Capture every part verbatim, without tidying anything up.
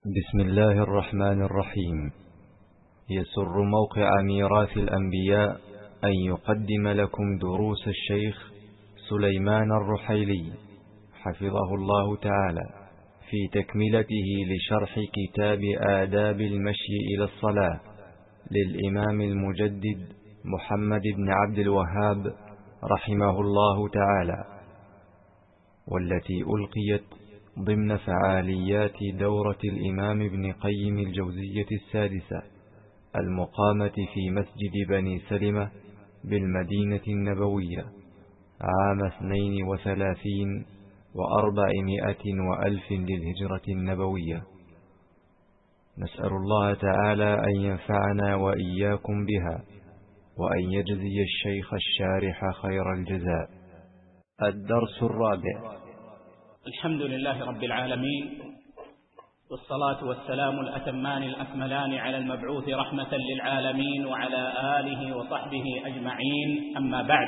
بسم الله الرحمن الرحيم. يسر موقع ميراث الأنبياء أن يقدم لكم دروس الشيخ سليمان الرحيلي حفظه الله تعالى في تكملته لشرح كتاب آداب المشي إلى الصلاة للإمام المجدد محمد بن عبد الوهاب رحمه الله تعالى، والتي ألقيت ضمن فعاليات دورة الإمام ابن قيم الجوزية السادسة المقامة في مسجد بني سلمة بالمدينة النبوية عام اثنين وثلاثين وأربعمائة وألف للهجرة النبوية. نسأل الله تعالى أن ينفعنا وإياكم بها، وأن يجزي الشيخ الشارح خير الجزاء. الدرس الرابع. الحمد لله رب العالمين، والصلاة والسلام الأتمان الأكملان على المبعوث رحمة للعالمين وعلى آله وصحبه أجمعين، أما بعد،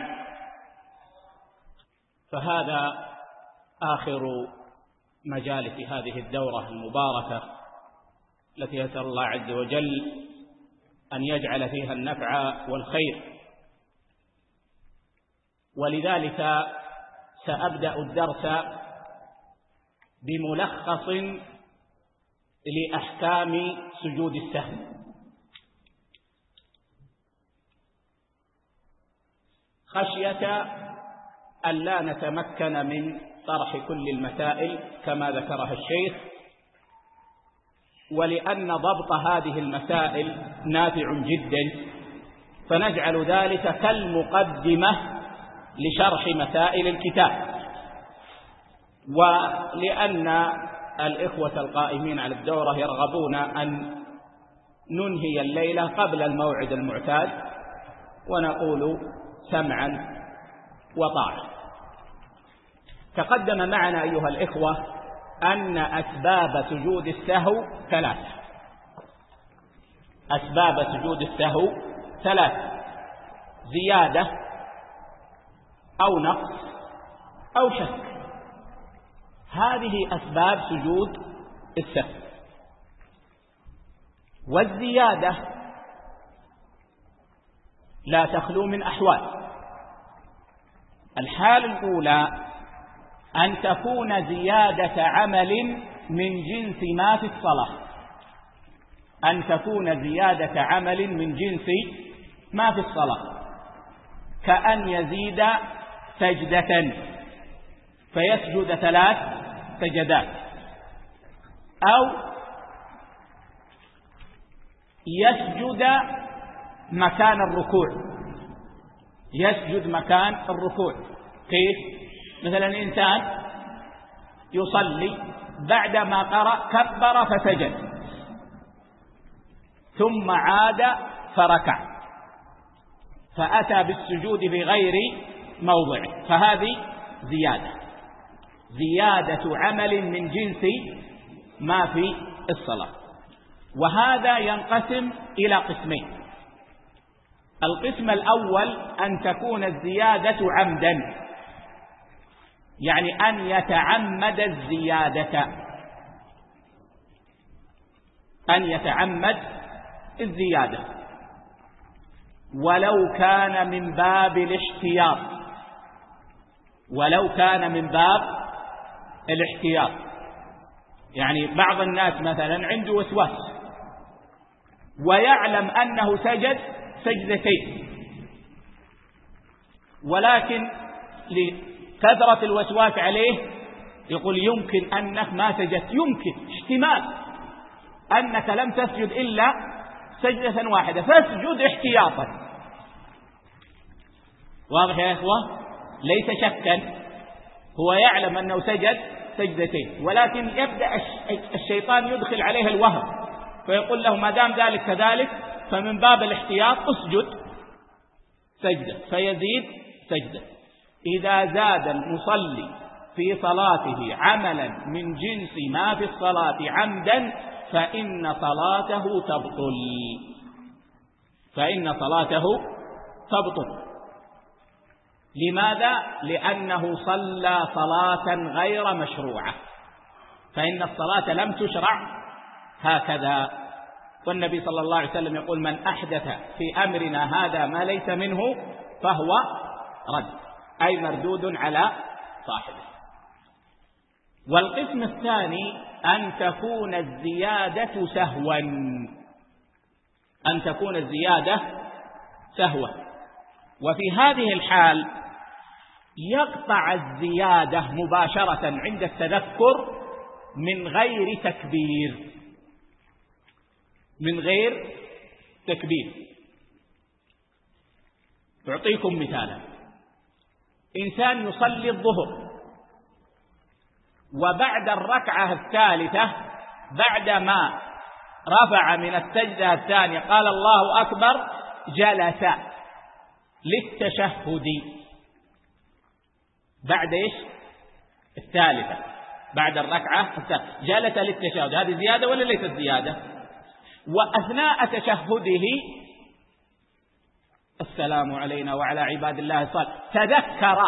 فهذا آخر مجالس هذه الدورة المباركة التي يسأل الله عز وجل أن يجعل فيها النفع والخير، ولذلك سأبدأ الدرس بملخص لأحكام سجود السهو. خشية أن لا نتمكن من طرح كل المسائل كما ذكرها الشيخ، ولأن ضبط هذه المسائل نافع جدا، فنجعل ذلك كالمقدمة لشرح مسائل الكتاب. ولأن الإخوة القائمين على الدورة يرغبون أن ننهي الليلة قبل الموعد المعتاد، ونقول سمعا وطاعة. تقدم معنا أيها الإخوة أن أسباب سجود السهو ثلاثة. أسباب سجود السهو ثلاثة: زيادة أو نقص أو شك. هذه أسباب سجود السهو. والزيادة لا تخلو من أحوال. الحال الأولى أن تكون زيادة عمل من جنس ما في الصلاة، أن تكون زيادة عمل من جنس ما في الصلاة، كأن يزيد سجدة فيسجد ثلاث سجدات، أو يسجد مكان الركوع، يسجد مكان الركوع. كيف؟ مثلا إنسان يصلي بعدما قرأ كبر فسجد، ثم عاد فركع، فأتى بالسجود بغير موضعه، فهذه زيادة زيادة عمل من جنس ما في الصلاة. وهذا ينقسم إلى قسمين. القسم الأول أن تكون الزيادة عمدا، يعني أن يتعمد الزيادة، أن يتعمد الزيادة ولو كان من باب الاحتياط، ولو كان من باب الاحتياط. يعني بعض الناس مثلا عنده وسواس ويعلم أنه سجد سجدتين، ولكن لكثرة الوسواس عليه يقول يمكن أنك ما سجدت، يمكن احتمال أنك لم تسجد إلا سجدة واحدة، فاسجد احتياطا. واضح يا إخوة؟ ليس شكا، هو يعلم أنه سجد سجدتين، ولكن يبدأ الشيطان يدخل عليه الوهم، فيقول له ما دام ذلك كذلك فمن باب الاحتياط اسجد سجدة، فيزيد سجدة. إذا زاد المصلي في صلاته عملا من جنس ما في الصلاة عمدا فإن صلاته تبطل، فإن صلاته تبطل. لماذا؟ لأنه صلى صلاة غير مشروعة، فإن الصلاة لم تشرع هكذا. والنبي صلى الله عليه وسلم يقول: من أحدث في أمرنا هذا ما ليس منه فهو رد، أي مردود على صاحبه. والقسم الثاني أن تكون الزيادة سهوا، أن تكون الزيادة سهوا. وفي هذه الحال يقطع الزيادة مباشرة عند التذكر من غير تكبير، من غير تكبير. أعطيكم مثالا: إنسان يصلي الظهر وبعد الركعة الثالثة بعدما رفع من السجدة الثانية قال الله أكبر، جلس للتشهد بعد إيش؟ الثالثة، بعد الركعة الثالثة جلس للتشهد. هذه زيادة ولا ليست زيادة؟ وأثناء تشهده السلام علينا وعلى عباد الله الصالحين تذكر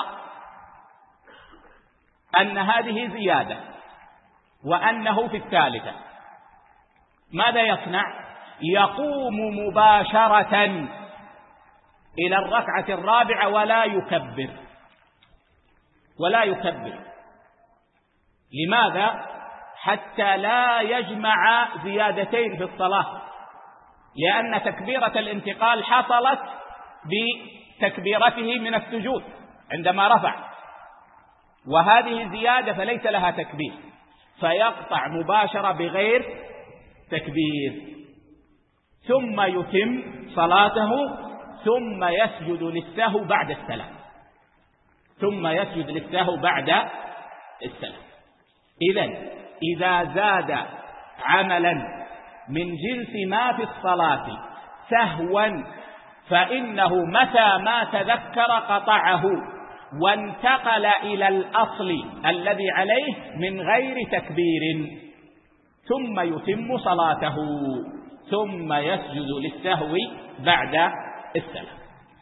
أن هذه زيادة وأنه في الثالثة، ماذا يصنع؟ يقوم مباشرة إلى الركعة الرابعة ولا يكبر، ولا يكبر. لماذا؟ حتى لا يجمع زيادتين في الصلاة، لأن تكبيرة الانتقال حصلت بتكبيرته من السجود عندما رفع، وهذه زيادة فليس لها تكبير، فيقطع مباشرة بغير تكبير، ثم يتم صلاته، ثم يسجد للسهو بعد السلام، ثم يسجد للسهو بعد السلام. إذن إذا زاد عملا من جنس ما في الصلاة سهوا فإنه متى ما تذكر قطعه وانتقل إلى الأصل الذي عليه من غير تكبير، ثم يتم صلاته، ثم يسجد للسهو بعد السلام.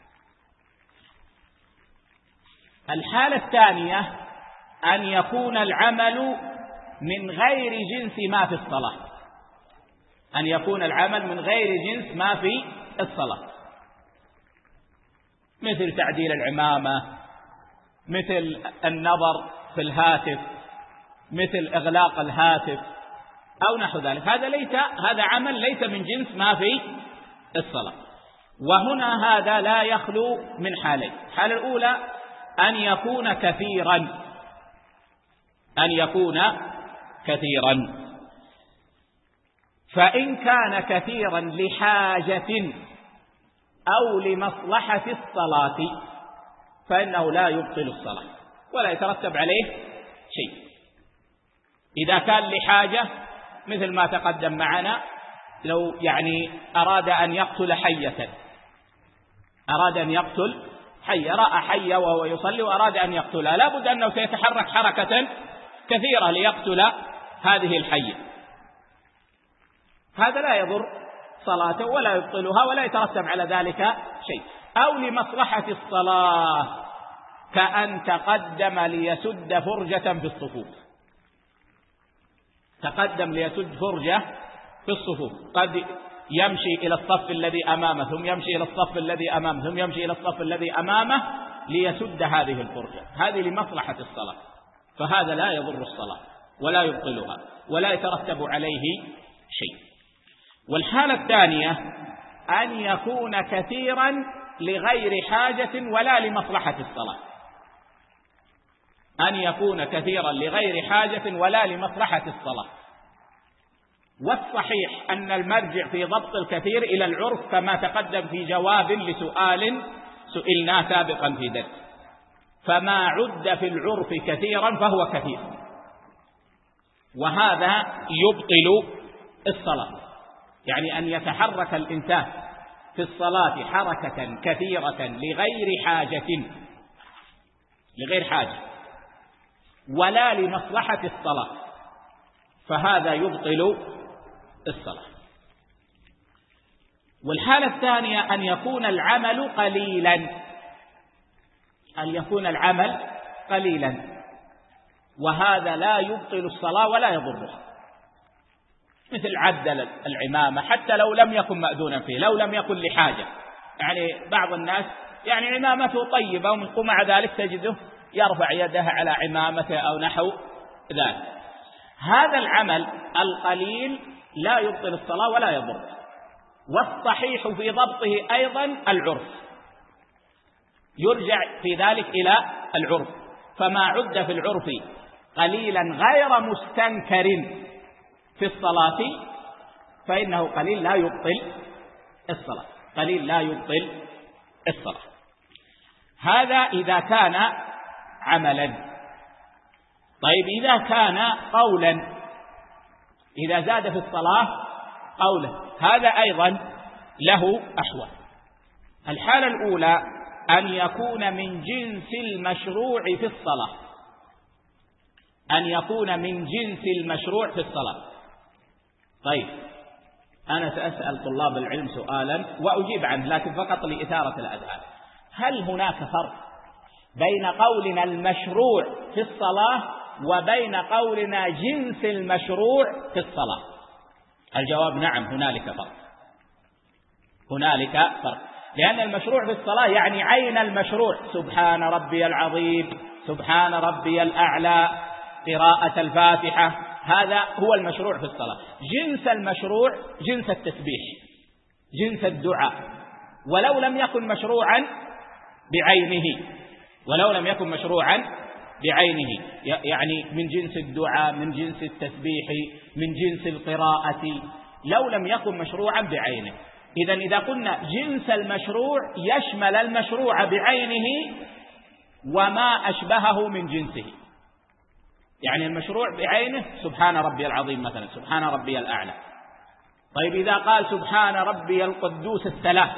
الحالة الثانية أن يكون العمل من غير جنس ما في الصلاة، أن يكون العمل من غير جنس ما في الصلاة، مثل تعديل العمامة، مثل النظر في الهاتف، مثل إغلاق الهاتف أو نحو ذلك. هذا ليس هذا عمل ليس من جنس ما في الصلاة. وهنا هذا لا يخلو من حالين: الحالة الأولى أن يكون كثيرا، أن يكون كثيرا فإن كان كثيرا لحاجة أو لمصلحة الصلاة فإنه لا يبطل الصلاة ولا يترتب عليه شيء. إذا كان لحاجة مثل ما تقدم معنا، لو يعني أراد أن يقتل حية، أراد أن يقتل حية، رأى حية وهو يصلي وأراد أن يقتلها، لا بد أنه سيتحرك حركة كثيرة ليقتل هذه الحية، هذا لا يضر صلاته ولا يبطلها ولا يترتب على ذلك شيء. أو لمصلحة الصلاة كأن تقدم ليسد فرجة في الصفوف، تقدم ليسد فرجة في الصفوف، قد يمشي إلى الصف الذي أمامه ثم يمشي إلى الصف الذي أمامه ثم يمشي إلى الصف الذي أمامه ليسد هذه الفرجة، هذه لمصلحة الصلاة، فهذا لا يضر الصلاة ولا يبطلها ولا يترتب عليه شيء. والحالة الثانية أن يكون كثيرا لغير حاجة ولا لمصلحة الصلاة، أن يكون كثيرا لغير حاجة ولا لمصلحة الصلاة. والصحيح أن المرجع في ضبط الكثير إلى العرف كما تقدم في جواب لسؤال سئلنا سابقا في درس، فما عد في العرف كثيرا فهو كثير، وهذا يبطل الصلاة. يعني أن يتحرك الإنسان في الصلاة حركة كثيرة لغير حاجة، لغير حاجة ولا لمصلحة الصلاة، فهذا يبطل الصلاة. والحالة الثانية أن يكون العمل قليلا، أن يكون العمل قليلا، وهذا لا يبطل الصلاة ولا يضرها. مثل عدل العمامة حتى لو لم يكن مأذونا فيه، لو لم يكن لحاجة. يعني بعض الناس يعني عمامته طيبة ومع ذلك تجده يرفع يده على عمامته أو نحو ذلك. هذا العمل القليل لا يبطل الصلاة ولا يضر. والصحيح في ضبطه أيضا العرف، يرجع في ذلك إلى العرف. فما عد في العرف قليلا غير مستنكر في الصلاة فإنه قليل لا يبطل الصلاة، قليل لا يبطل الصلاة. هذا إذا كان عملا. طيب إذا كان قولا، إذا زاد في الصلاة قولا، هذا أيضا له أحوال. الحالة الأولى أن يكون من جنس المشروع في الصلاة، أن يكون من جنس المشروع في الصلاة. طيب أنا سأسأل طلاب العلم سؤالا وأجيب عنه لكن فقط لإثارة الأذهان. هل هناك فرق بين قولنا المشروع في الصلاة وبين قولنا جنس المشروع في الصلاة؟ الجواب نعم، هنالك فرق، هنالك فرق. لأن المشروع في الصلاة يعني عين المشروع، سبحان ربي العظيم، سبحان ربي الأعلى، قراءة الفاتحة، هذا هو المشروع في الصلاة. جنس المشروع جنس التسبيح، جنس الدعاء، ولو لم يكن مشروعا بعينه، ولو لم يكن مشروعا بعينه، يعني من جنس الدعاء، من جنس التسبيح، من جنس القراءة، لو لم يكن مشروعا بعينه. إذا إذا قلنا جنس المشروع يشمل المشروع بعينه وما أشبهه من جنسه. يعني المشروع بعينه سبحان ربي العظيم مثلا، سبحان ربي الأعلى. طيب إذا قال سبحان ربي القدوس السلام،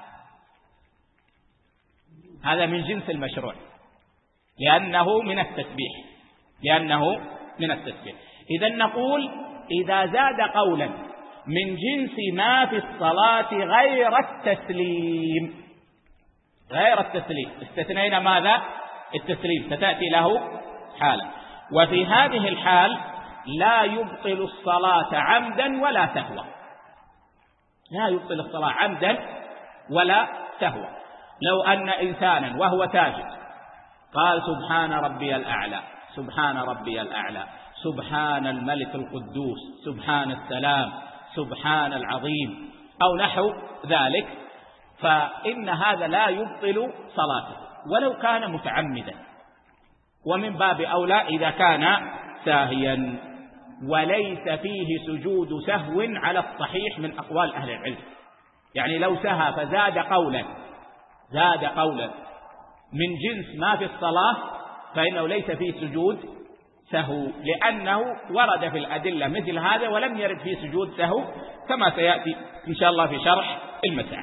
هذا من جنس المشروع لأنه من التسبيح، لأنه من التسبيح. إذا نقول إذا زاد قولا من جنس ما في الصلاة غير التسليم، غير التسليم، استثنينا ماذا؟ التسليم، ستأتي له حالة. وفي هذه الحال لا يبطل الصلاة عمدا ولا سهوا، لا يبطل الصلاة عمدا ولا سهوا. لو أن إنسانا وهو ساجد قال سبحان ربي الأعلى، سبحان ربي الأعلى، سبحان الملك القدوس، سبحان السلام، سبحان العظيم، أو نحو ذلك، فإن هذا لا يبطل صلاته ولو كان متعمدا، ومن باب أولى إذا كان ساهيا. وليس فيه سجود سهو على الصحيح من أقوال أهل العلم. يعني لو سهى فزاد قولا، زاد قولا من جنس ما في الصلاة فإنه ليس فيه سجود سهو، لأنه ورد في الأدلة مثل هذا ولم يرد فيه سجود سهو كما سيأتي إن شاء الله في شرح المسائل.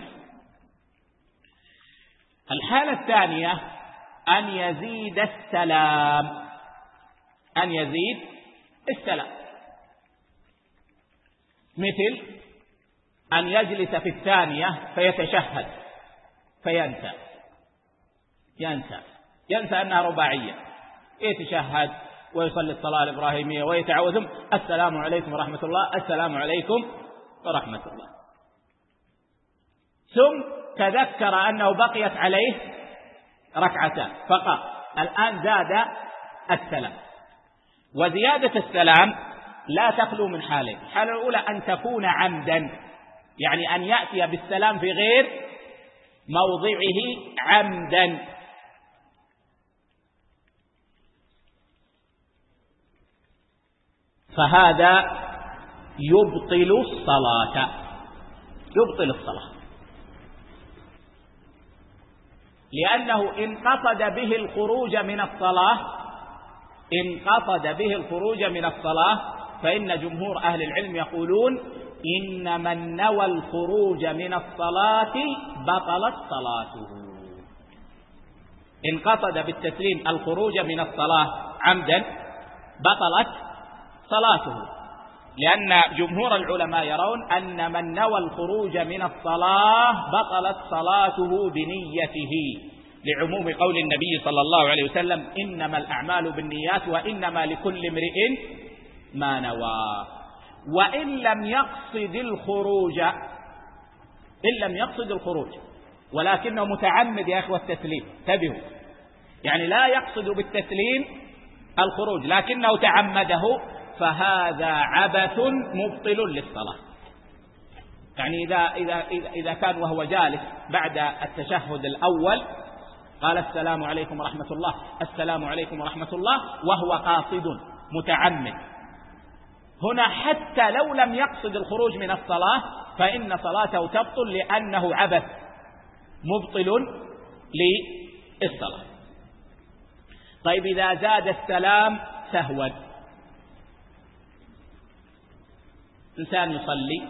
الحالة الثانية أن يزيد السلام، أن يزيد السلام، مثل أن يجلس في الثانية فيتشهد فينسى، ينسى ينسى أنها رباعية، يتشهد ويصلي الصلاة الإبراهيمية ويتعوذ السلام عليكم ورحمة الله، السلام عليكم ورحمة الله، ثم تذكر أنه بقيت عليه ركعتان فقط، الآن زاد السلام. وزيادة السلام لا تخلو من حالين. الحالة الأولى أن تكون عمدا، يعني أن يأتي بالسلام في غير موضعه عمدا، فهذا يبطل الصلاة، يبطل الصلاة، لأنه إن قصد به الخروج من الصلاة، إن قصد به الخروج من الصلاة فإن جمهور أهل العلم يقولون إن من نوى الخروج من الصلاة بطلت صلاته. إن قصد بالتسليم الخروج من الصلاة عمدا بطلت صلاته، لأن جمهور العلماء يرون أن من نوى الخروج من الصلاة بطلت صلاته بنيته، لعموم قول النبي صلى الله عليه وسلم إنما الأعمال بالنيات وإنما لكل امرئ ما نوى. وإن لم يقصد الخروج، إن لم يقصد الخروج ولكنه متعمد يا إخوة التسليم، انتبهوا، يعني لا يقصد بالتسليم الخروج لكنه تعمده، فهذا عبث مبطل للصلاة. يعني إذا, إذا, إذا كان وهو جالس بعد التشهد الأول قال السلام عليكم ورحمة الله، السلام عليكم ورحمة الله، وهو قاصد متعمد، هنا حتى لو لم يقصد الخروج من الصلاة فإن صلاته تبطل لأنه عبث مبطل للصلاة. طيب إذا زاد السلام سهوا، إنسان يصلي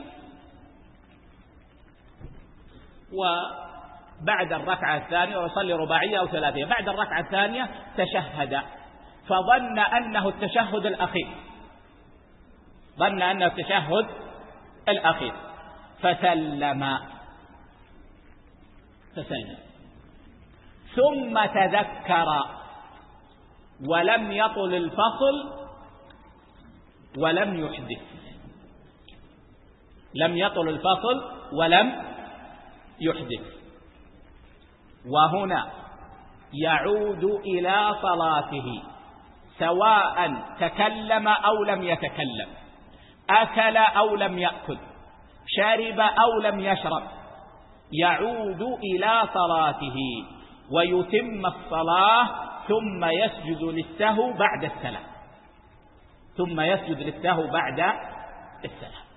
وبعد الركعة الثانية ويصلي رباعية أو ثلاثية، بعد الركعة الثانية تشهد فظن أنه التشهد الأخير، ظن أنه التشهد الأخير فسلم فسلم ثم تذكر ولم يطل الفصل ولم يحدث، لم يطل الفصل ولم يحدث، وهنا يعود إلى صلاته سواء تكلم أو لم يتكلم، أكل أو لم يأكل، شرب أو لم يشرب، يعود إلى صلاته ويتم الصلاة ثم يسجد للسهو بعد السلام، ثم يسجد للسهو بعد السلام.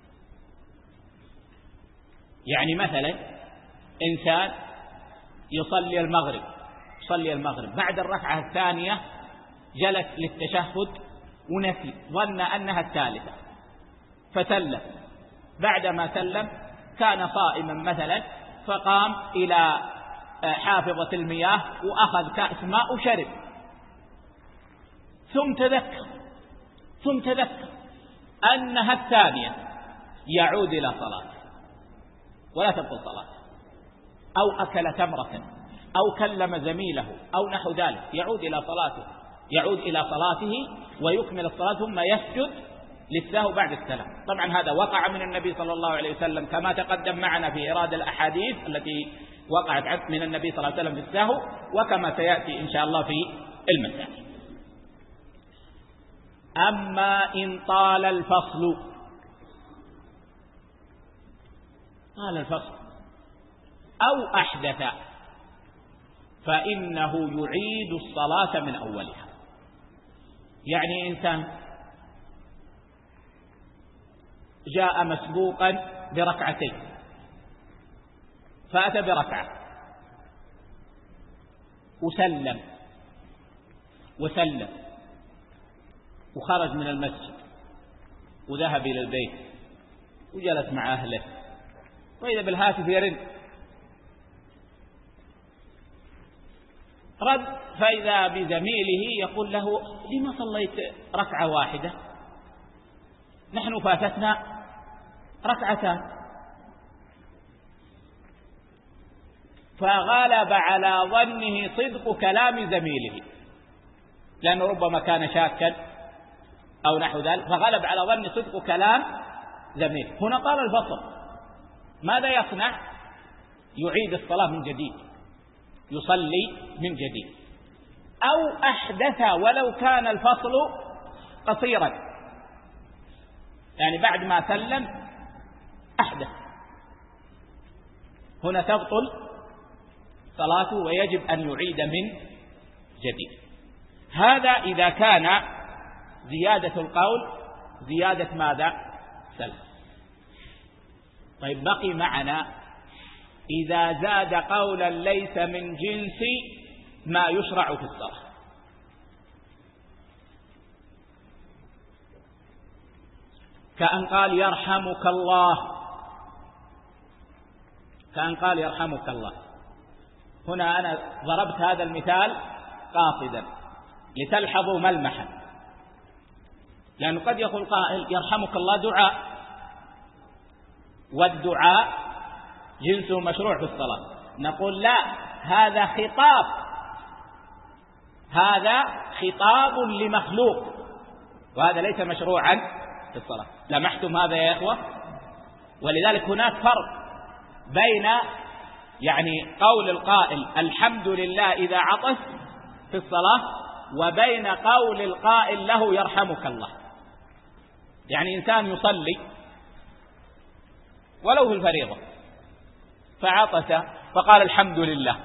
يعني مثلا إنسان يصلي المغرب يصلي المغرب بعد الركعة الثانية جلس للتشهد ونسي، ظن أنها الثالثة فسلم، بعدما سلم كان صائما مثلا فقام إلى حافظة المياه وأخذ كأس ماء وشرب، ثم تذكر ثم تذكر أنها الثانية، يعود إلى صلاته ولا تبطل صلاته. أو أكل تمرة أو كلم زميله أو نحو ذلك، يعود إلى صلاته يعود إلى صلاته ويكمل الصلاة ثم يسجد للسهو بعد السلام. طبعا هذا وقع من النبي صلى الله عليه وسلم كما تقدم معنا في إيراد الأحاديث التي وقعت من النبي صلى الله عليه وسلم في السهو، وكما سيأتي إن شاء الله في المسائل. أما إن طال الفصل، طال الفصل أو أحدث فإنه يعيد الصلاة من أولها. يعني إنسان جاء مسبوقا بركعتين فأتى بركعة وسلم وسلم وخرج من المسجد وذهب إلى البيت وجلس مع أهله، وإذا بالهاتف يرن، رد فإذا بزميله يقول له لما صليت ركعة واحدة؟ نحن فاتتنا ركعتان. فغلب على ظنه صدق كلام زميله، لأنه ربما كان شاكا أو نحو ذلك، فغلب على ظنه صدق كلام زميله. هنا طال الفصل، ماذا يصنع؟ يعيد الصلاة من جديد، يصلي من جديد. أو أحدث ولو كان الفصل قصيرا، يعني بعد ما سلم أحدث، هنا تبطل صلاته ويجب أن يعيد من جديد. هذا إذا كان زيادة القول زيادة ماذا؟ سلم. طيب بقي معنا إذا زاد قولا ليس من جنس ما يشرع في الصلاة. كأن قال يرحمك الله، كأن قال يرحمك الله. هنا أنا ضربت هذا المثال قاصدا لتلحظوا ملمحا، لأنه قد يقول قائل يرحمك الله دعاء، والدعاء جنسه مشروع في الصلاة. نقول لا، هذا خطاب، هذا خطاب لمخلوق، وهذا ليس مشروعا في الصلاة. لمحتم هذا يا إخوة؟ ولذلك هناك فرق بين يعني قول القائل الحمد لله إذا عطس في الصلاة وبين قول القائل له يرحمك الله. يعني إنسان يصلي ولو في الفريضة فعطس فقال الحمد لله،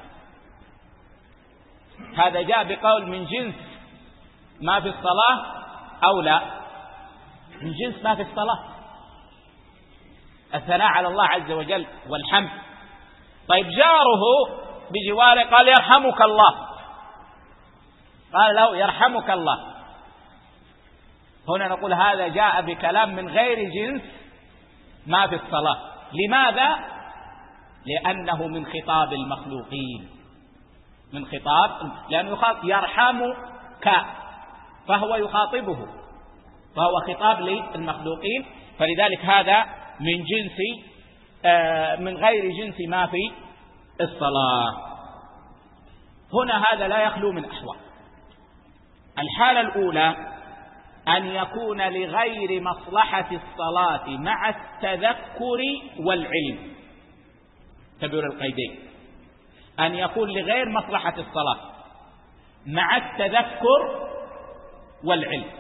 هذا جاء بقول من جنس ما في الصلاة أو لا؟ من جنس ما في الصلاة، الثناء على الله عز وجل والحمد. طيب جاره بجواره قال يرحمك الله، قال له يرحمك الله، هنا نقول هذا جاء بكلام من غير جنس ما في الصلاة. لماذا؟ لأنه من خطاب المخلوقين، من خطاب، لأنه يخاطب يرحمك فهو يخاطبه، فهو خطاب للمخلوقين، فلذلك هذا من جنس آه من غير جنس ما في الصلاة. هنا هذا لا يخلو من أحوال. الحالة الأولى أن يكون لغير مصلحة الصلاة مع التذكر والعلم، تبر القيدين، أن يكون لغير مصلحة الصلاة مع التذكر والعلم،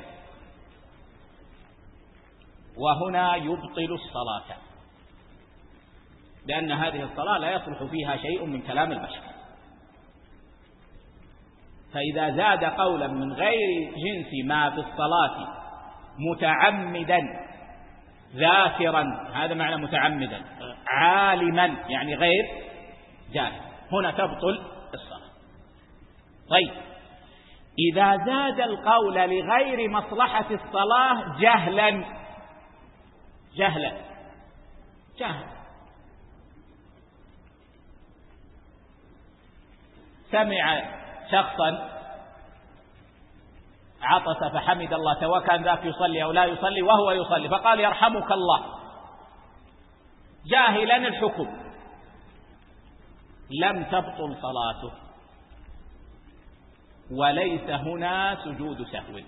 وهنا يبطل الصلاة، لأن هذه الصلاة لا يصلح فيها شيء من كلام البشر. فإذا زاد قولا من غير جنس ما في الصلاة متعمدا ذاكرا، هذا معنى متعمدا، عالما يعني غير جاهل، هنا تبطل الصلاة. طيب إذا زاد القول لغير مصلحة الصلاة جهلا، جهلا جهل، سمع شخصا عطس فحمد الله، سواء كان ذاك يصلي أو لا يصلي، وهو يصلي فقال يرحمك الله جاهلا الحكم، لم تبطل صلاته، وليس هنا سجود سهو.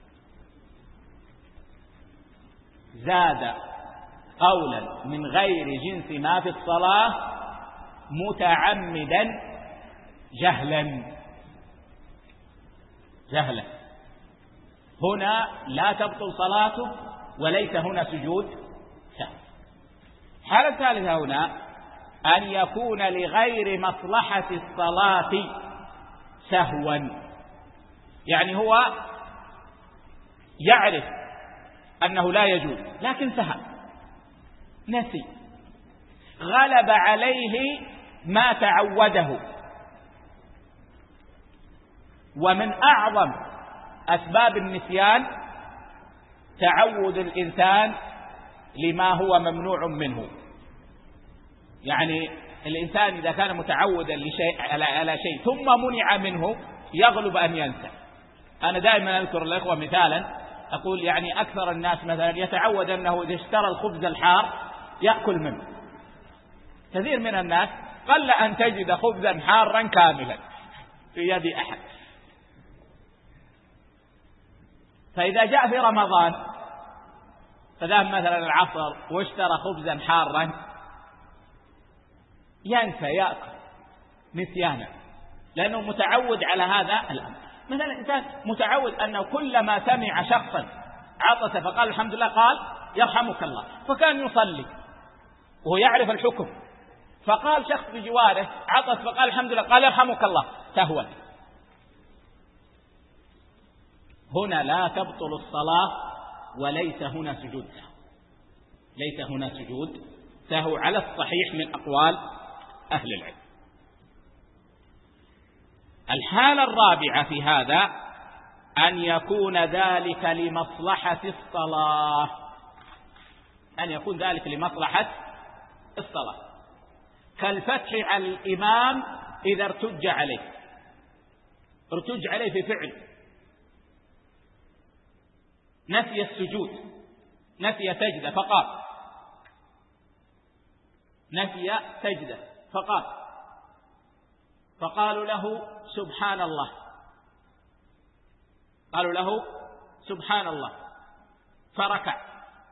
زاد قولا من غير جنس ما في الصلاة متعمدا جهلا جهلا، هنا لا تبطل صلاته وليس هنا سجود سهو. الحالة الثالثة هنا أن يكون لغير مصلحة الصلاة سهوا، يعني هو يعرف أنه لا يجوز لكن سهى، نسي، غلب عليه ما تعوده. ومن أعظم أسباب النسيان تعود الإنسان لما هو ممنوع منه. يعني الإنسان إذا كان متعودا لشيء على شيء ثم منع منه يغلب أن ينسى. أنا دائما أذكر الإخوة مثالا، أقول يعني أكثر الناس مثلا يتعود أنه إذا اشترى الخبز الحار يأكل منه. كثير من الناس قل أن تجد خبزا حارا كاملا في يد أحد. فإذا جاء في رمضان فذهب مثلا العصر واشترى خبزا حارا ينسى يأكل نسيانا، لأنه متعود على هذا الأمر. مثلا الإنسان متعود أنه كلما سمع شخصا عطس فقال الحمد لله قال يرحمك الله، فكان يصلي وهو يعرف الحكم، فقال شخص بجواره عطس فقال الحمد لله قال يرحمك الله سهوا، هنا لا تبطل الصلاة وليس هنا سجود سهو، ليس هنا سجود سهو على الصحيح من أقوال أهل العلم. الحالة الرابعة في هذا أن يكون ذلك لمصلحة الصلاة، أن يكون ذلك لمصلحة الصلاة، كالفتح على الإمام إذا ارتج عليه، ارتج عليه في فعل، نسي السجود، نسي سجدة فقال، نسي سجدة فقال، فقالوا له سبحان الله، قالوا له سبحان الله فركع،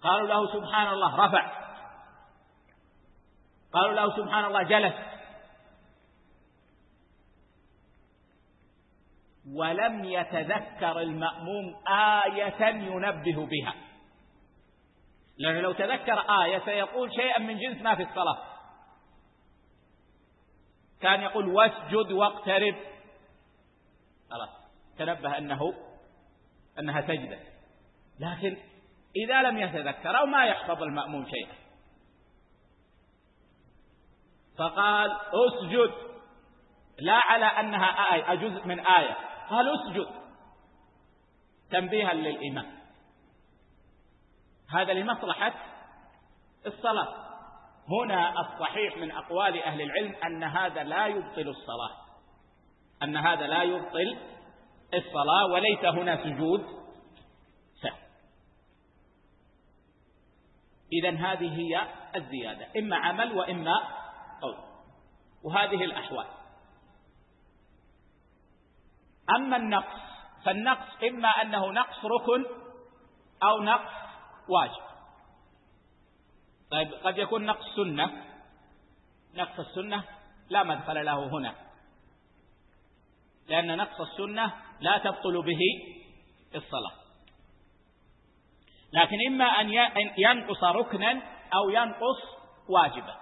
قالوا له سبحان الله رفع، قالوا له سبحان الله جلس، ولم يتذكر المأموم آية ينبه بها، لأنه لو تذكر آية سيقول شيئا من جنس ما في الصلاة، كان يقول واسجد واقترب، خلاص تنبه أنه أنها سجدة. لكن إذا لم يتذكر أو ما يحفظ المأموم شيئا فقال اسجد، لا على أنها آية جزء من آية، قال اسجد تنبيها للإمام، هذا لمصلحة الصلاة. هنا الصحيح من أقوال أهل العلم أن هذا لا يبطل الصلاة، أن هذا لا يبطل الصلاة، وليس هنا سجود سهو. إذن هذه هي الزيادة، إما عمل وإما قول، وهذه الأحوال. أما النقص فالنقص إما أنه نقص ركن أو نقص واجب. طيب قد يكون نقص سنة، نقص السنة لا مدخل له هنا، لأن نقص السنة لا تبطل به الصلاة، لكن إما أن ينقص ركنا أو ينقص واجبا.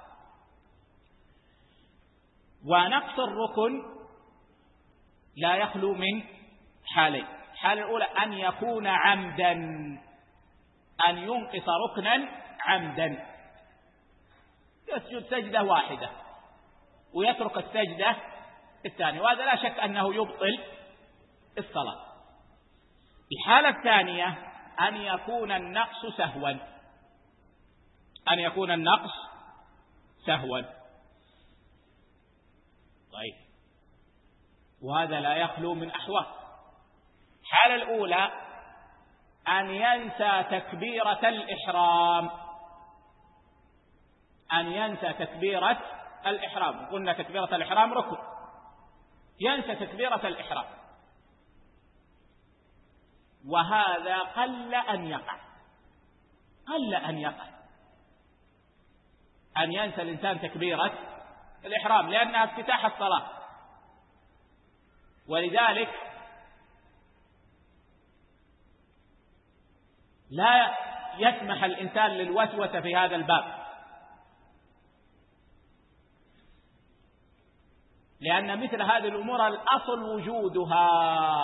ونقص الركن لا يخلو من حالين، الحالة الأولى أن يكون عمدا، أن ينقص ركنا عمدا، يسجد سجدة واحدة ويترك السجدة الثانية، وهذا لا شك أنه يبطل الصلاة. الحالة الثانية أن يكون النقص سهوا، أن يكون النقص سهوا. طيب وهذا لا يخلو من أحوال. الحالة الأولى أن ينسى تكبيرة الإحرام، أن ينسى تكبيرة الإحرام، قلنا تكبيرة الإحرام ركن، ينسى تكبيرة الإحرام، وهذا قل أن يقع، قل أن يقع أن ينسى الإنسان تكبيرة الإحرام، لأنها افتتاح الصلاة، ولذلك لا يسمح الإنسان للوسوسة في هذا الباب، لأن مثل هذه الأمور الأصل وجودها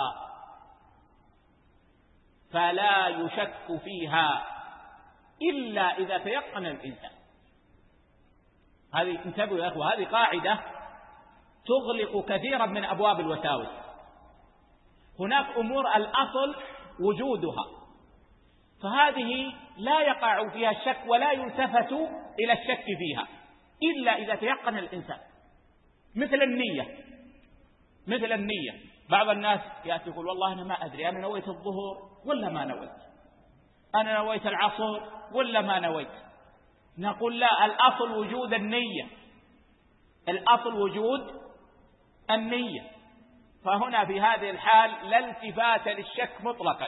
فلا يشك فيها إلا إذا تيقن الإنسان. هذه انتبهوا يا أخوة، هذه قاعدة تغلق كثيرا من أبواب الوساوس. هناك أمور الأصل وجودها، فهذه لا يقع فيها الشك ولا يلتفت إلى الشك فيها إلا إذا تيقن الإنسان. مثل النية، مثل النية، بعض الناس يأتي يقول والله أنا ما أدري، أنا نويت الظهر ولا ما نويت، أنا نويت العصر ولا ما نويت. نقول لا، الأصل وجود النية، الأصل وجود النية. فهنا في هذه الحال لا التفات للشك مطلقا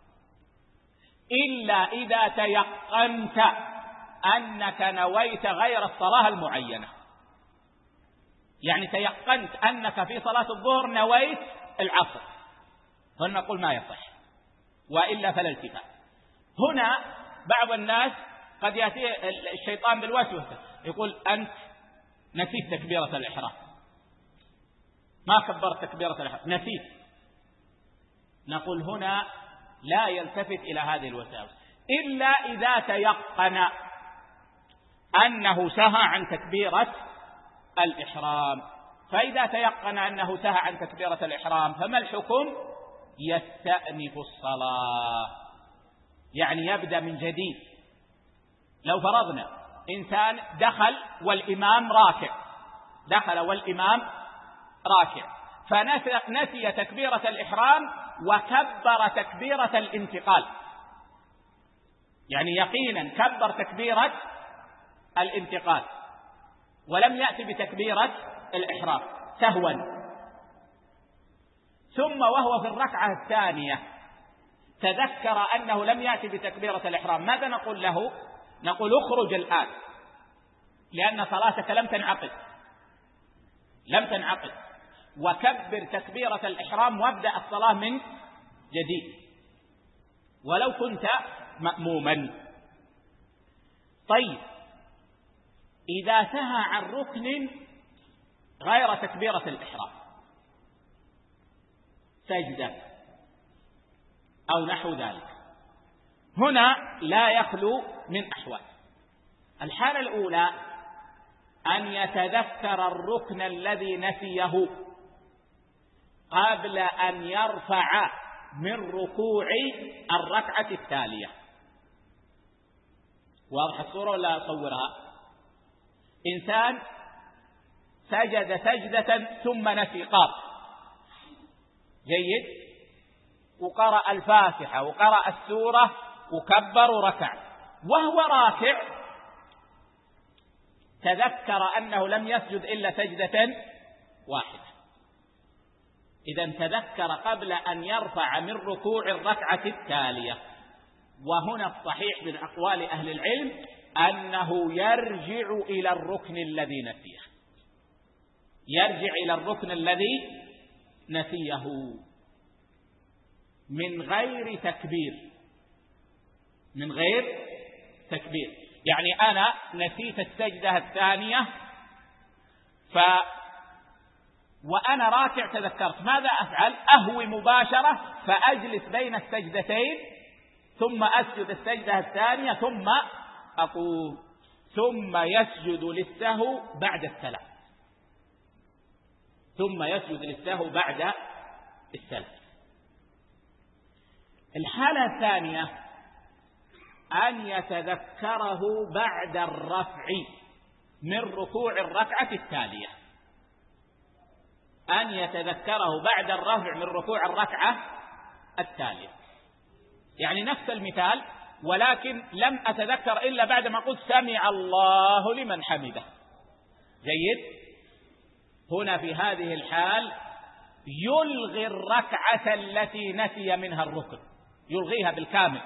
إلا إذا تيقنت أنك نويت غير الصلاة المعينة، يعني تيقنت أنك في صلاة الظهر نويت العصر، فنقول ما يصح، وإلا فلا التفات. هنا بعض الناس قد يأتي الشيطان بالوسوسة يقول أنت نسيت تكبيرة الإحرام، ما كبرت تكبيرة الإحرام، نسيت. نقول هنا لا يلتفت إلى هذه الوساوس إلا إذا تيقن أنه سهى عن تكبيرة الإحرام. فإذا تيقن أنه سهى عن تكبيرة الإحرام فما الحكم؟ يستأنف الصلاة، يعني يبدأ من جديد. لو فرضنا إنسان دخل والإمام راكع، دخل والإمام راكع فنسي تكبيرة الإحرام وكبر تكبيرة الانتقال، يعني يقينا كبر تكبيرة الانتقال ولم يأتي بتكبيرة الإحرام سهوا، ثم وهو في الركعة الثانية تذكر أنه لم يأتي بتكبيرة الإحرام، ماذا نقول له؟ نقول اخرج الآن، لأن صلاتك لم تنعقد لم تنعقد وكبر تكبيرة الإحرام وابدأ الصلاة من جديد ولو كنت مأموما. طيب، إذا سهى عن ركن غير تكبيرة الإحرام، سجدة أو نحو ذلك، هنا لا يخلو من أحوال. الحالة الأولى أن يتذكر الركن الذي نسيه قبل أن يرفع من ركوع الركعة التالية. واضح الصورة ولا أصورها؟ إنسان سجد سجدة ثم نسي، قام جيد وقرأ الفاتحة وقرأ السورة وكبر وركع، وهو راكع تذكر أنه لم يسجد إلا سجدة واحدة. إذن تذكر قبل أن يرفع من ركوع الركعة التالية. وهنا الصحيح من أقوال أهل العلم أنه يرجع إلى الركن الذي نسيه، يرجع إلى الركن الذي نسيه من غير تكبير من غير تكبير يعني أنا نسيت السجدة الثانية ف وأنا راكع تذكرت، ماذا أفعل؟ أهوي مباشرة فأجلس بين السجدتين ثم أسجد السجدة الثانية ثم أقوم، ثم يسجد للسهو بعد السلام ثم يسجد للسهو بعد السلام. الحالة الثانية أن يتذكره بعد الرفع من ركوع الركعة التالية، أن يتذكره بعد الرفع من ركوع الركعة التالية، يعني نفس المثال ولكن لم أتذكر إلا بعد ما قلت سمع الله لمن حمده. جيد. هنا في هذه الحال يلغي الركعة التي نسي منها الركن، يلغيها بالكامل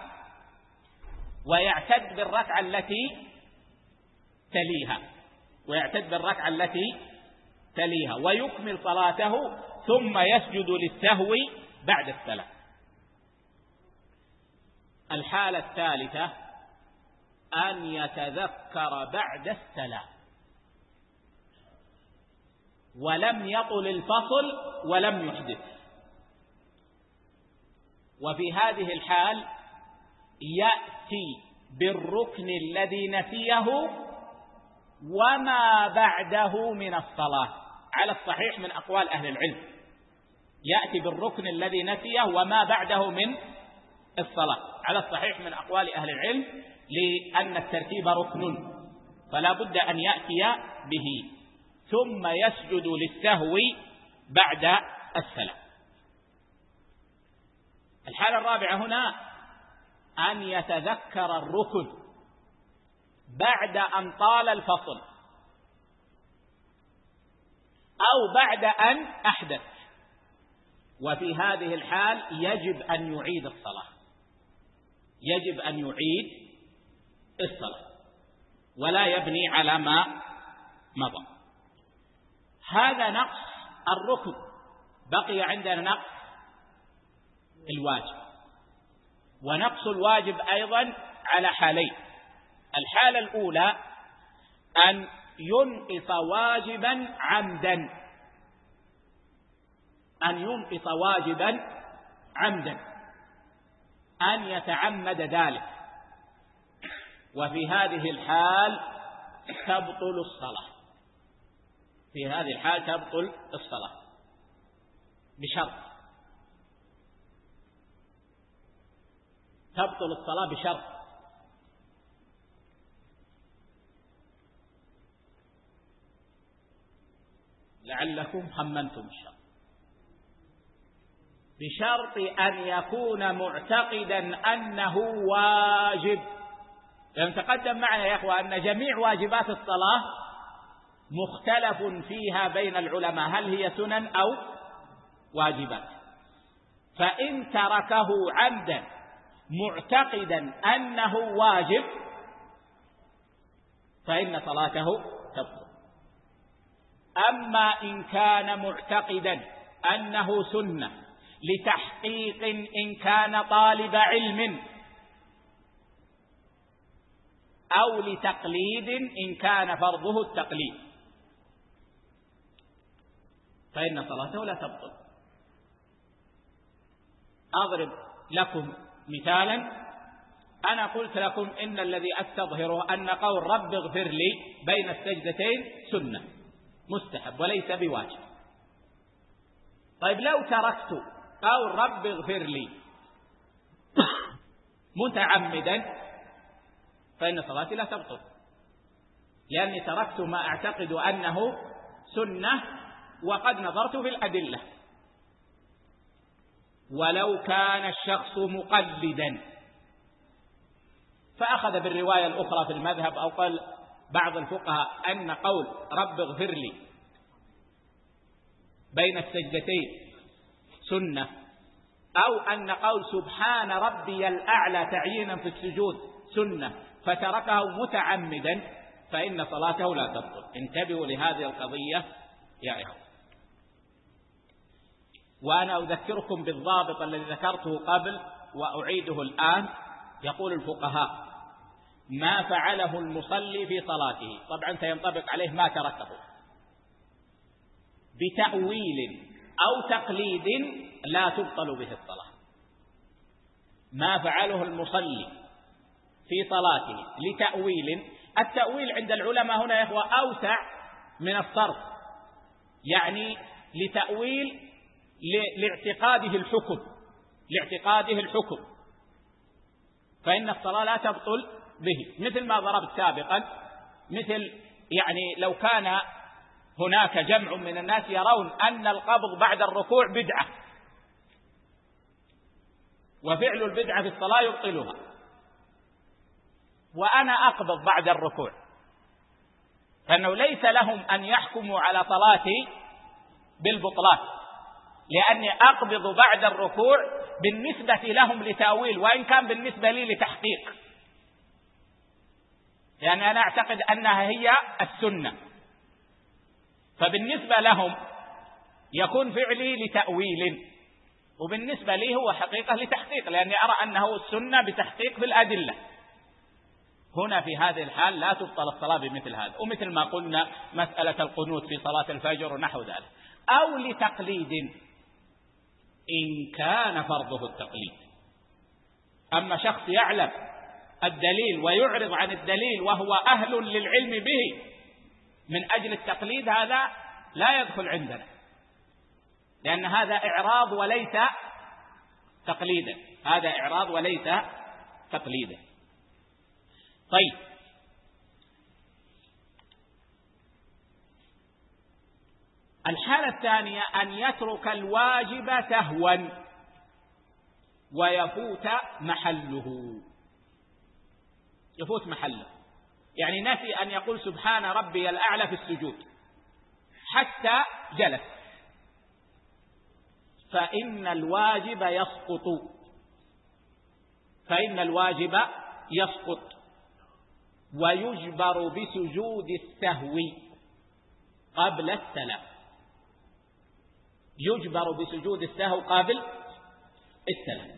ويعتد بالركعة التي تليها ويعتد بالركعة التي تليها ويكمل صلاته ثم يسجد للسهو بعد السلام. الحالة الثالثة أن يتذكر بعد السلام ولم يطل الفصل ولم يحدث، وفي هذه الحال يأتي بالركن الذي نسيه وما بعده من الصلاة على الصحيح من أقوال أهل العلم، يأتي بالركن الذي نسيه وما بعده من الصلاة على الصحيح من أقوال أهل العلم، لأن الترتيب ركن فلا بد أن يأتي به ثم يسجد للسهو بعد السلام. الحالة الرابعة هنا أن يتذكر الركن بعد أن طال الفصل أو بعد أن أحدث، وفي هذه الحال يجب أن يعيد الصلاة يجب أن يعيد الصلاة ولا يبني على ما مضى. هذا نقص الركن. بقي عندنا نقص الواجب، ونقص الواجب أيضا على حالين. الحالة الأولى أن ينقص واجبا عمدا أن ينقص واجبا عمدا أن يتعمد ذلك، وفي هذه الحال تبطل الصلاة في هذه الحال تبطل الصلاة بشرط تبطل الصلاة بشرط لعلكم خمنتم الشرط، بشرط أن يكون معتقدا أنه واجب. لأن تقدم معنا يا أخوة أن جميع واجبات الصلاة مختلف فيها بين العلماء هل هي سنن أو واجبات، فإن تركه عمدا معتقدا أنه واجب فإن صلاته تبطل. أما إن كان معتقدا أنه سنة لتحقيق إن كان طالب علم أو لتقليد إن كان فرضه التقليد فإن صلاته لا تبطل. أضرب لكم مثالا. أنا قلت لكم إن الذي أستظهره أن قول رب اغفر لي بين السجدتين سنة مستحب وليس بواجب. طيب لو تركت قول رب اغفر لي متعمدا فإن صلاتي لا تبطل، لأني تركت ما أعتقد أنه سنة وقد نظرت في الأدلة. ولو كان الشخص مقلدا فأخذ بالرواية الأخرى في المذهب أو قال بعض الفقهاء أن قول رب اغفر لي بين السجدتين سنة، أو أن قول سبحان ربي الأعلى تعيينا في السجود سنة فتركه متعمدا فإن صلاته لا تبطل. انتبهوا لهذه القضية يا إخوة. وأنا أذكركم بالضابط الذي ذكرته قبل وأعيده الآن. يقول الفقهاء ما فعله المصلي في صلاته طبعا سينطبق عليه ما تركه بتأويل أو تقليد لا تبطل به الصلاة. ما فعله المصلي في صلاته لتأويل، التأويل عند العلماء هنا يا إخوة أوسع من الصرف، يعني لتأويل لاعتقاده الحكم لاعتقاده الحكم فإن الصلاة لا تبطل به. مثل ما ضربت سابقا، مثل يعني لو كان هناك جمع من الناس يرون أن القبض بعد الركوع بدعة وفعل البدعة في الصلاة يبطلها، وأنا أقبض بعد الركوع، فإنه ليس لهم أن يحكموا على صلاتي بالبطلان، لأني أقبض بعد الركوع بالنسبة لهم لتأويل وإن كان بالنسبة لي لتحقيق، لأن أنا أعتقد أنها هي السنة، فبالنسبة لهم يكون فعلي لتأويل وبالنسبة لي هو حقيقة لتحقيق، لأني أرى أنه السنة بتحقيق في الأدلة. هنا في هذه الحال لا تبطل الصلاة بمثل هذا. ومثل ما قلنا مسألة القنوت في صلاة الفجر ونحو ذلك. أو لتقليد إن كان فرضه التقليد. أما شخص يعلم الدليل ويعرض عن الدليل وهو أهل للعلم به من أجل التقليد، هذا لا يدخل عندنا، لأن هذا إعراض وليس تقليدا، هذا إعراض وليس تقليدا. طيب، الحالة الثانية أن يترك الواجب سهوا ويفوت محله. يفوت محله يعني نسي أن يقول سبحان ربي الأعلى في السجود حتى جلس، فإن الواجب يسقط فإن الواجب يسقط ويجبر بسجود السهو قبل السلام. يجبر بسجود السهو قبل السلام.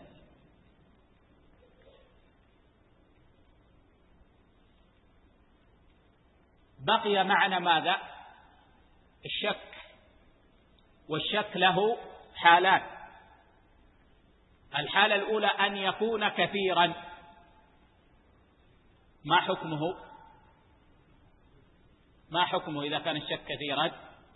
بقي معنا ماذا؟ الشك. والشك له حالان. الحالة الأولى أن يكون كثيرا. ما حكمه؟ ما حكمه إذا كان الشك كثيرا؟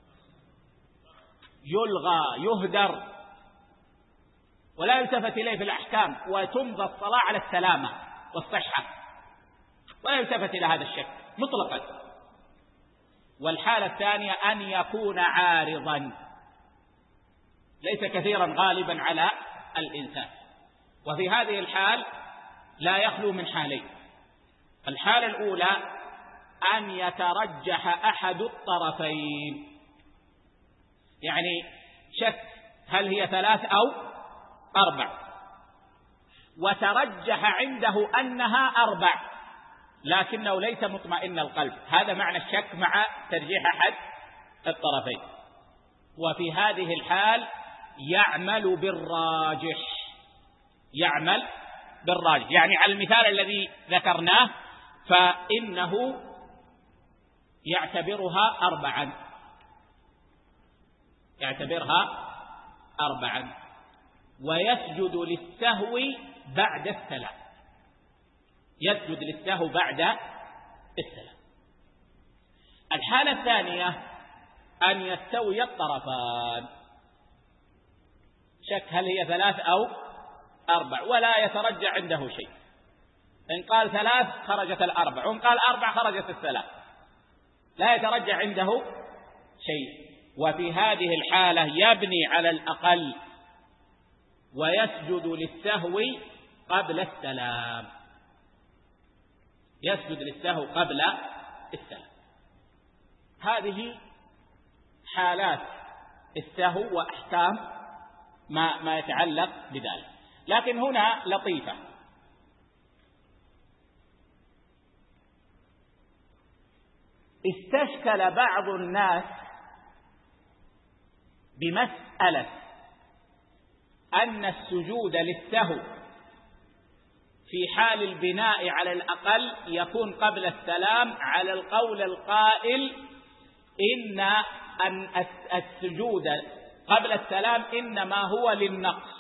يلغى، يهدر، ولا يلتفت إليه في الأحكام، وتمضى الصلاة على السلامة والصحة، ولا يلتفت إلى هذا الشك مطلقا. والحالة الثانية أن يكون عارضا، ليس كثيرا غالبا على الإنسان. وفي هذه الحال لا يخلو من حالين. الحالة الأولى أن يترجح أحد الطرفين، يعني شك هل هي ثلاث أو أربع، وترجح عنده أنها أربع لكنه ليس مطمئن القلب. هذا معنى الشك مع ترجيح أحد الطرفين. وفي هذه الحال يعمل بالراجح، يعمل بالراجح، يعني على المثال الذي ذكرناه فإنه يعتبرها أربعا، يعتبرها أربعا ويسجد للسهو بعد السلام، يسجد للسهو بعد السلام. الحالة الثانية أن يستوي الطرفان، شك هل هي ثلاث أو أربع ولا يترجع عنده شيء، إن قال ثلاث خرجت الأربع وإن قال أربع خرجت الثلاث، لا يترجع عنده شيء. وفي هذه الحالة يبني على الأقل ويسجد للسهو قبل السلام، يسجد للسهو قبل السلام. هذه حالات السهو وأحكام ما, ما يتعلق بذلك. لكن هنا لطيفة، استشكل بعض الناس بمسألة أن السجود للسهو في حال البناء على الأقل يكون قبل السلام، على القول القائل إن أن السجود قبل السلام إنما هو للنقص.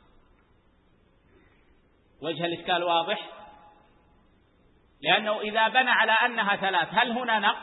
وجه الإشكال واضح، لأنه إذا بنى على أنها ثلاث هل هنا نقص؟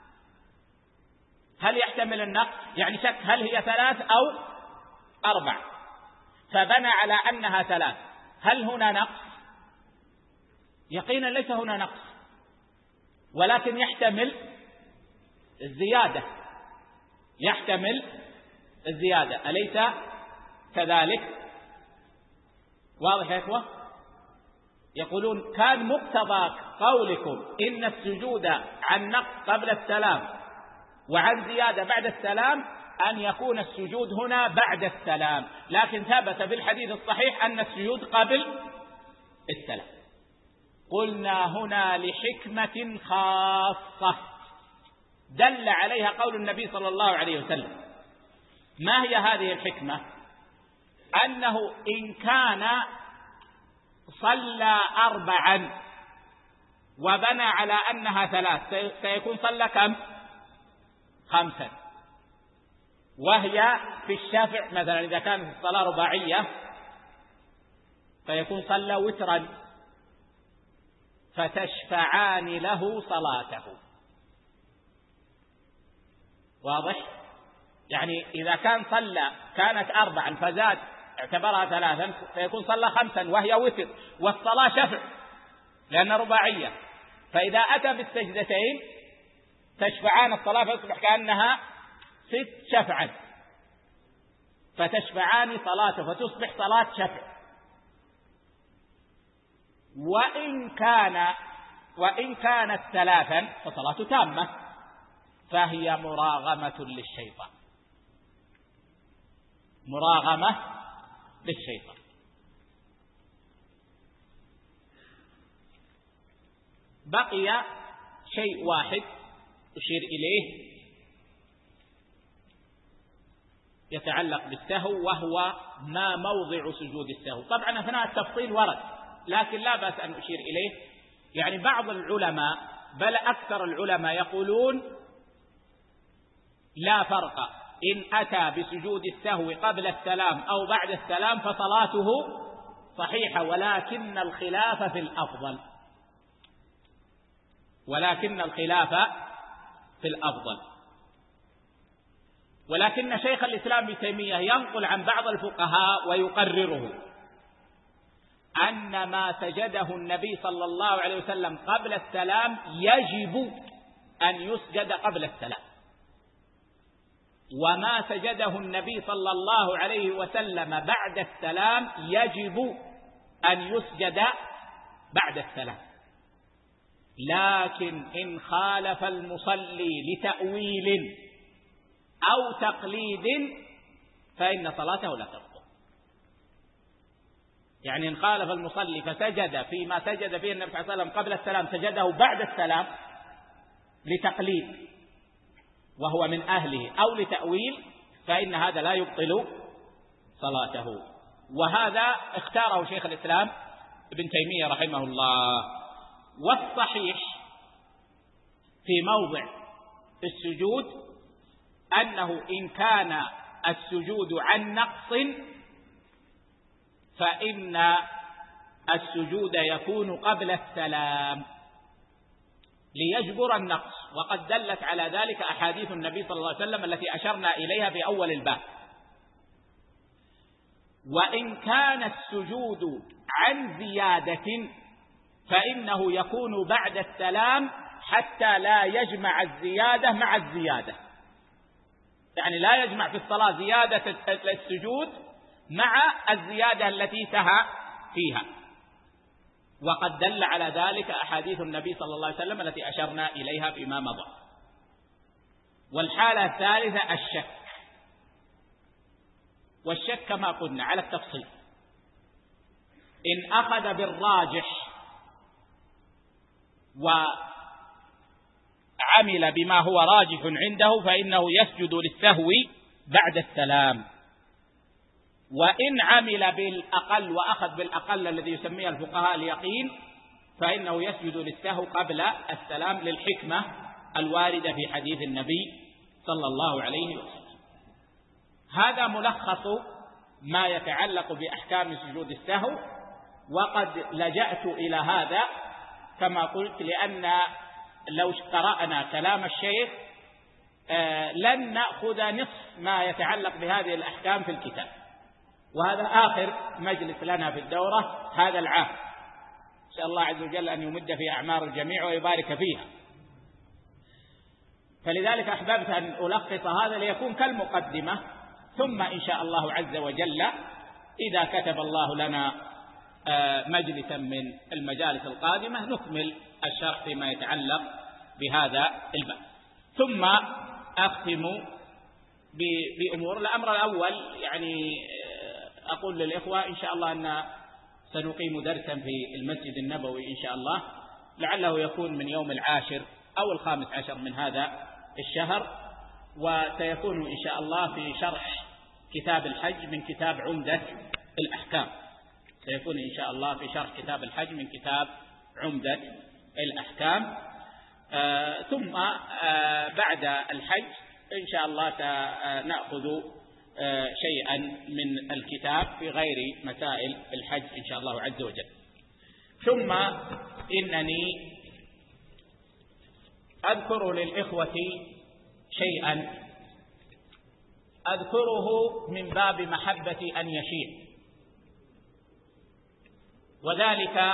هل يحتمل النقص؟ يعني شك هل هي ثلاث أو أربع، فبنى على أنها ثلاث، هل هنا نقص؟ يقينا ليس هنا نقص، ولكن يحتمل الزيادة، يحتمل الزيادة، أليس كذلك؟ واضح يا إخوة؟ يقولون كان مقتضى قولكم إن السجود عن نقص قبل السلام وعن زيادة بعد السلام أن يكون السجود هنا بعد السلام، لكن ثبت في الحديث الصحيح أن السجود قبل السلام. قلنا هنا لحكمة خاصة دل عليها قول النبي صلى الله عليه وسلم. ما هي هذه الحكمة؟ أنه إن كان صلى أربعا وبنى على أنها ثلاث سيكون صلى كم؟ خمسا. وهي في الشافع مثلا إذا كانت الصلاة رباعية فيكون صلى وترا، فتشفعان له صلاته. واضح؟ يعني إذا كان صلى كانت أربعا فزاد اعتبرها ثلاثا فيكون صلى خمسا وهي وتر، والصلاة شفع لأن رباعية، فإذا أتى بالسجدتين تشفعان الصلاة فيصبح كأنها ست شفعا، فتشفعان صلاته فتصبح صلاة شفع. وإن كان وإن كانت ثلاثا فصلاة تامة، فهي مراغمة للشيطان، مراغمة للشيطان. بقي شيء واحد أشير إليه يتعلق بالسهو، وهو ما موضع سجود السهو. طبعا هنا التفصيل ورد لكن لا بأس أن أشير إليه. يعني بعض العلماء بل أكثر العلماء يقولون لا فرق، إن أتى بسجود السهو قبل السلام أو بعد السلام فصلاته صحيحة، ولكن الخلاف في الأفضل، ولكن الخلاف في الأفضل. ولكن شيخ الإسلام ابن تيمية ينقل عن بعض الفقهاء ويقرره أن ما سجده النبي صلى الله عليه وسلم قبل السلام يجب أن يسجد قبل السلام، وما سجده النبي صلى الله عليه وسلم بعد السلام يجب أن يسجد بعد السلام. لكن إن خالف المصلي لتأويل أو تقليد فإن صلاته لا تبطل. يعني إن خالف المصلي فسجد فيما سجد فيه النبي صلى الله عليه وسلم قبل السلام سجده بعد السلام لتقليد وهو من أهله أو لتأويل، فإن هذا لا يبطل صلاته. وهذا اختاره شيخ الإسلام ابن تيمية رحمه الله. والصحيح في موضع السجود أنه إن كان السجود عن نقص فإن السجود يكون قبل السلام ليجبر النقص، وقد دلت على ذلك أحاديث النبي صلى الله عليه وسلم التي أشرنا إليها في أول الباب. وإن كان السجود عن زيادة فإنه يكون بعد السلام حتى لا يجمع الزيادة مع الزيادة، يعني لا يجمع في الصلاة زيادة السجود مع الزيادة التي سهى فيها. وقد دل على ذلك أحاديث النبي صلى الله عليه وسلم التي أشرنا إليها فيما مضى. والحالة الثالثة الشك، والشك كما قلنا على التفصيل، إن أخذ بالراجح وعمل بما هو راجح عنده فإنه يسجد للسهو بعد السلام، وإن عمل بالأقل وأخذ بالأقل الذي يسميه الفقهاء اليقين فإنه يسجد للسهو قبل السلام للحكمة الواردة في حديث النبي صلى الله عليه وسلم. هذا ملخص ما يتعلق بأحكام سجود السهو. وقد لجأت إلى هذا كما قلت لأن لو قرأنا كلام الشيخ لن نأخذ نصف ما يتعلق بهذه الأحكام في الكتاب، وهذا آخر مجلس لنا في الدورة هذا العام. نسأل الله عز وجل أن يمد في أعمار الجميع ويبارك فيها. فلذلك أحببت أن ألخص هذا ليكون كالمقدمة، ثم إن شاء الله عز وجل إذا كتب الله لنا مجلسا من المجالس القادمة نكمل الشرح فيما يتعلق بهذا الباب. ثم أختم بأمور. الأمر الأول يعني أقول للإخوة إن شاء الله أن سنقيم درسا في المسجد النبوي إن شاء الله، لعله يكون من يوم العاشر أو الخامس عشر من هذا الشهر، وسيكون إن شاء الله في شرح كتاب الحج من كتاب عمدة الأحكام، سيكون إن شاء الله في شرح كتاب الحج من كتاب عمدة الأحكام. آه ثم آه بعد الحج إن شاء الله نأخذ آه شيئا من الكتاب في غير مسائل الحج إن شاء الله عز وجل. ثم إنني أذكر للإخوة شيئا أذكره من باب محبة أن يشيع، وذلك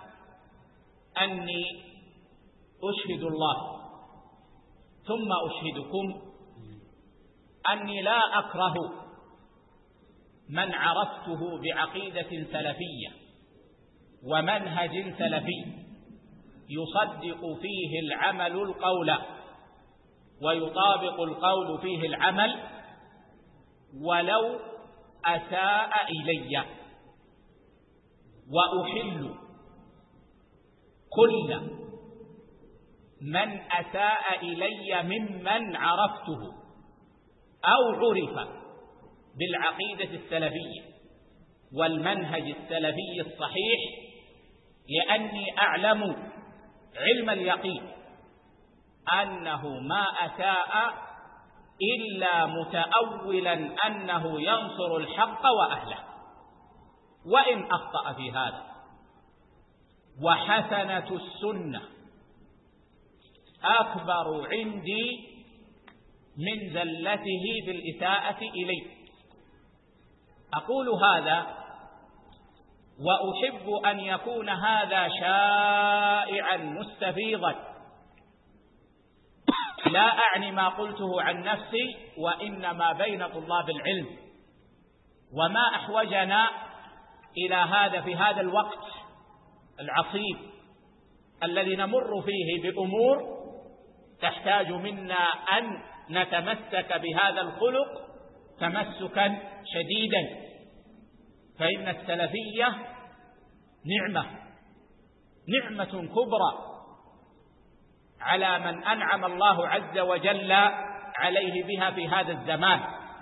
أني أشهد الله ثم أشهدكم أني لا أكره من عرفته بعقيدة سلفية ومنهج سلفي يصدق فيه العمل القول ويطابق القول فيه العمل ولو أساء إلي، وأحل كل من أساء إلي ممن عرفته أو عرف بالعقيدة السلفية والمنهج السلفي الصحيح، لأني أعلم علم اليقين أنه ما أساء إلا متأولا أنه ينصر الحق وأهله، وإن أخطأ في هذا. وحسنة السنة أكبر عندي من زلته بالإساءة إلي. أقول هذا وأحب أن يكون هذا شائعا مستفيضا، لا أعني ما قلته عن نفسي وإنما بين طلاب العلم. وما أحوجنا إلى هذا في هذا الوقت العصيب الذي نمر فيه بأمور تحتاج منا أن نتمسك بهذا الخلق تمسكا شديدا، فإن السلفية نعمة نعمة كبرى على من أنعم الله عز وجل عليه بها في هذا الزمان،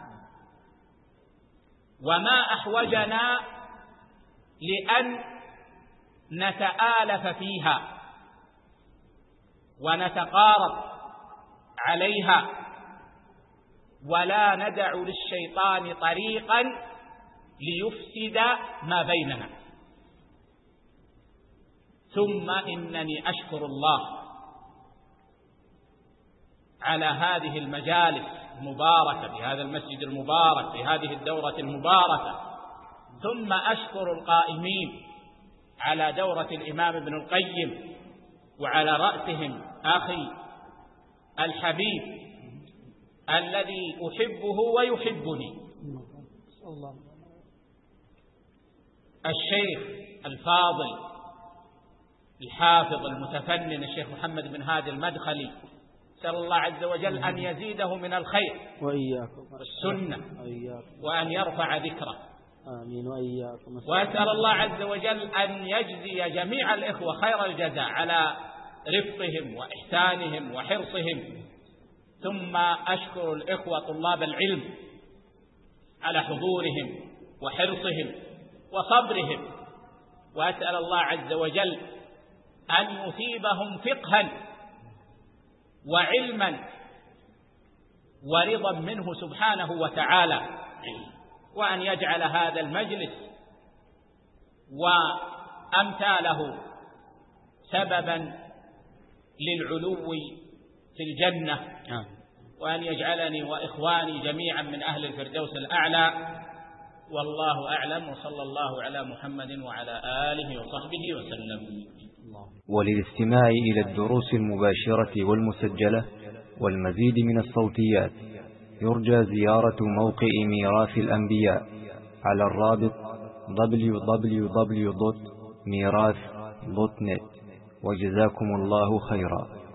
وما أحوجنا لأن نتآلف فيها ونتقارب عليها، ولا ندع للشيطان طريقا ليفسد ما بيننا. ثم إنني أشكر الله على هذه المجالس المباركة في هذا المسجد المبارك في هذه الدورة المباركة، ثم أشكر القائمين على دورة الإمام ابن القيم، وعلى رأسهم أخي الحبيب الذي أحبه ويحبني الشيخ الفاضل الحافظ المتفنن الشيخ محمد بن هادي المدخلي، أسأل الله عز وجل أن يزيده من الخير وإياكم والسنة وأن يرفع ذكره. آمين وإياكم. وأسأل الله عز وجل أن يجزي جميع الإخوة خير الجزاء على رفقهم وإحسانهم وحرصهم. ثم أشكر الإخوة طلاب العلم على حضورهم وحرصهم وصبرهم، وأسأل الله عز وجل أن يثيبهم فقها وعلما ورضا منه سبحانه وتعالى، وأن يجعل هذا المجلس وأمثاله سببا للعلو في الجنة، وأن يجعلني وإخواني جميعا من أهل الفردوس الأعلى. والله أعلم، وصلى الله على محمد وعلى آله وصحبه وسلم. وللاستماع إلى الدروس المباشرة والمسجلة والمزيد من الصوتيات يرجى زيارة موقع ميراث الأنبياء على الرابط دبليو دبليو دبليو دوت ميراث دوت نت. وجزاكم الله خيرا.